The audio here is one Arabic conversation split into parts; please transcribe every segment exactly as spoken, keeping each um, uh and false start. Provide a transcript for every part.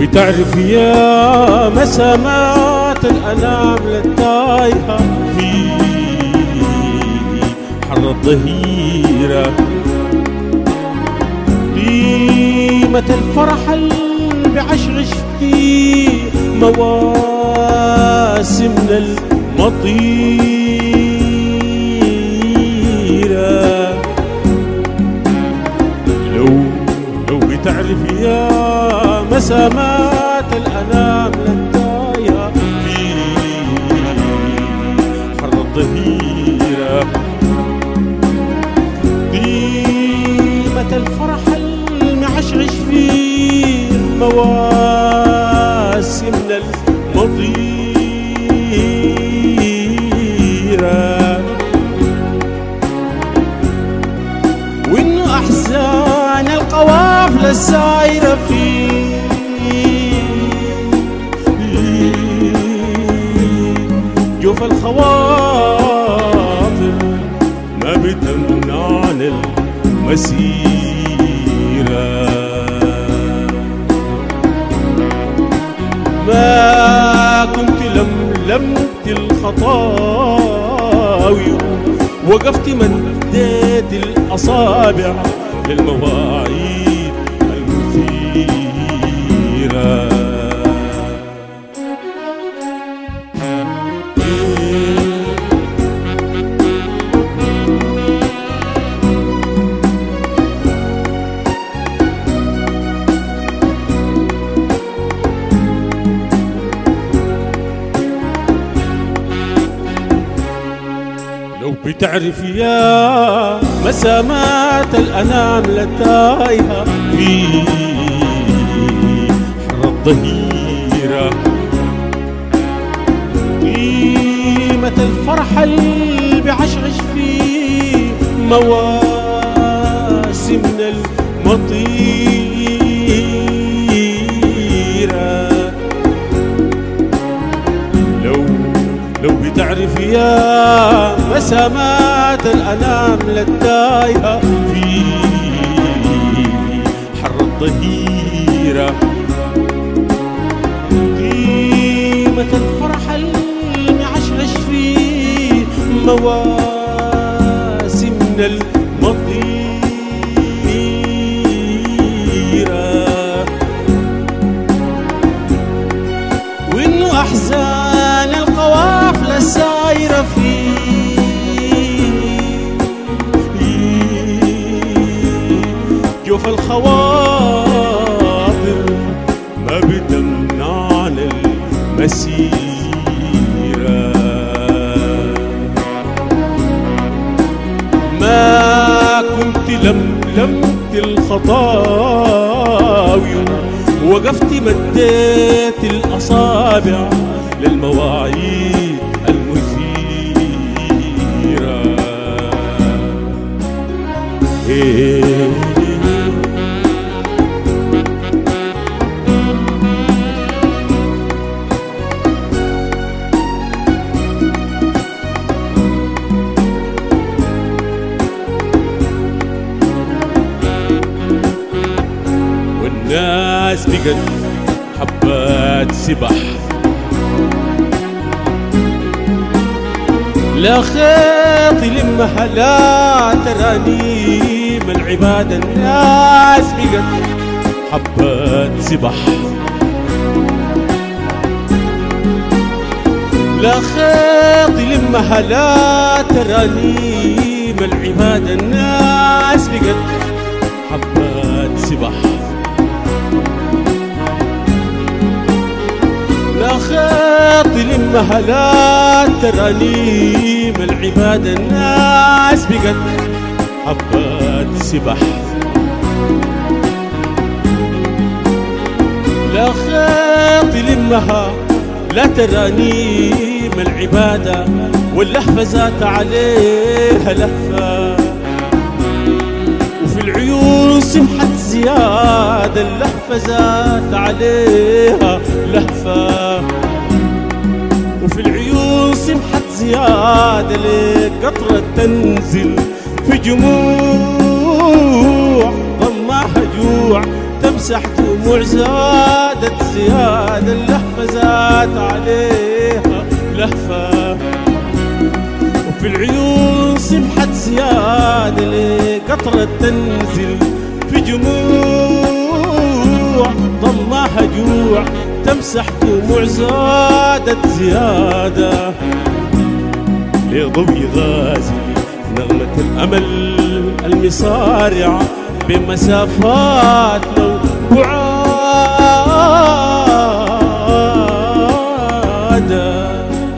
بتعرف يا مسامات الأنام للتايهة في حر الظهيرة، قيمة الفرح اللي بعشعش فيه مواسمنا المطيرة. لو لو بتعرف يا مسامات الأنام للتايهة في حر الظهيرة، قيمة الفرح المعشعش فيه مواسمنا المطيرة، وإنه أحزان القوافل السايرة فيه جوف الخواطر ما بتمنعنا المسيرة. ما كنت لملمت الخطاوي وقفت مديت الأصابع للمواعيد المثيرة. لو بتعرف يا مسامات الأنام للتايهة في حر الظهيرة، قيمة الفرح اللي بعشعش فيه مواسمنا المطيرة. لو لو بتعرف يا مسامات الأنام للتايهة في حر الظهيرة، قيمة الفرح المعشعش فيه مواسمنا المطيرة، وإنه أحزان القوافل السايرة فيه جوف الخواطر ما بتمنعنا المسيرة. ما كنت لملمت الخطاوي وقفت مديت الأصابع للمواعيد المثيرة. إيه والناس بقت حبات سبح، لا خيط يلمها لا ترانيم العبادة. الناس بقت حبات سبح، لا خيط يلمها لا ترانيم العبادة. الناس بقت حبات سبح، لا خيط يلمها لا ترانيم العبادة. الناس بقت حبات سبح، لا خيط يلمها لا ترانيم العبادة. واللهفة زات عليها لهفة وفي العيون سمحت زيادة. اللهفة زات عليها لهفة وفي العيون سمحت زيادة. لقطرة تنزل في جموع ضمها جوع تمسح دموع دموع زادت زيادة، اللهفة زاد عليها لهفة، وفي العيون سمحت زيادة لقطرة تنزل في جموع ضمها جوع، تمسح دموع زادت زيادة لضوء غازي نغمة الأمل المصارعة بمسافات لو بعادة.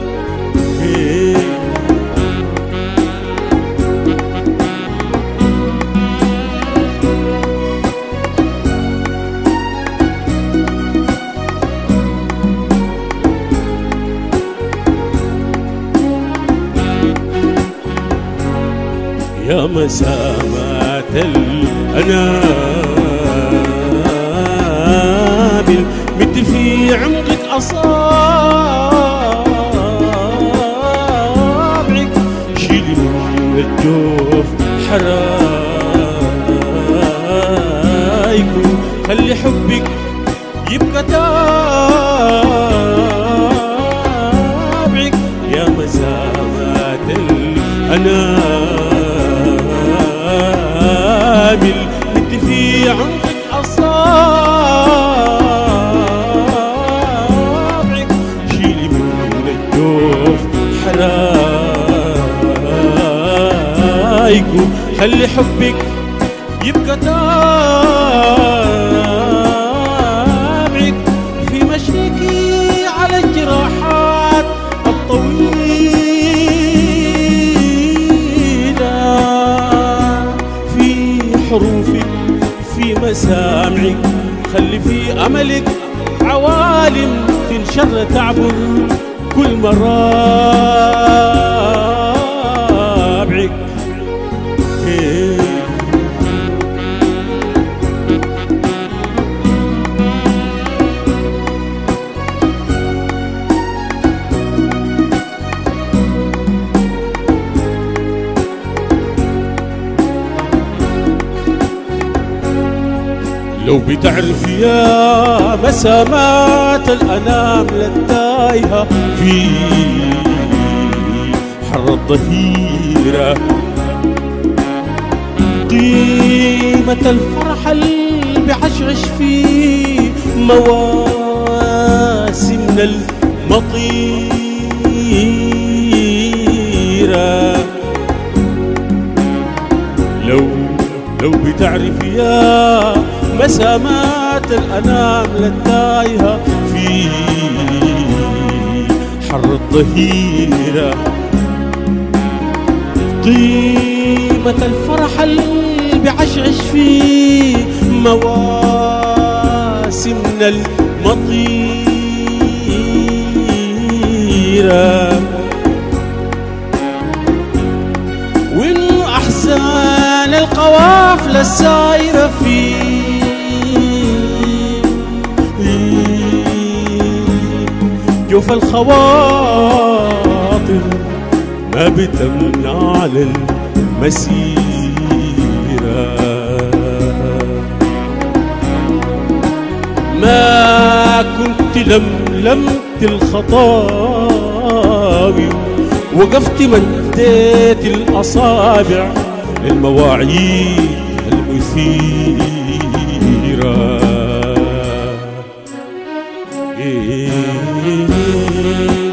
يا مسامات الأنابل مد في عمقك أصابعك، شيلي من الجوف حرايك، خلي حبك يبقى تابعك. يا مسامات الأنابل مد في عمقك أصابعك، شيلي من الجوف حرايك، خلي حبك يبقى تابعك. في مشيكي على الجراحات الطويلة، في حروفك في مسامعك، خلي في أملك عوالم تنشر تعبر كل مرابعك. لو بتعرف يا مسامات الأنامل التايهة في حر الظهيرة، قيمة الفرح اللي بعشعش في مواسمنا المطيرة. لو لو بتعرف يا مسامات الأنامل التايهة في حر الظهيرة، قيمة الفرح اللي بعشعش في مواسمنا المطيرة، وإن أحزان القوافل السايرة في جوف الخواطر ما بتمنع للمسيرة. ما كنت لملمت الخطاوي، وقفت مديت الأصابع للمواعيد المثيرة.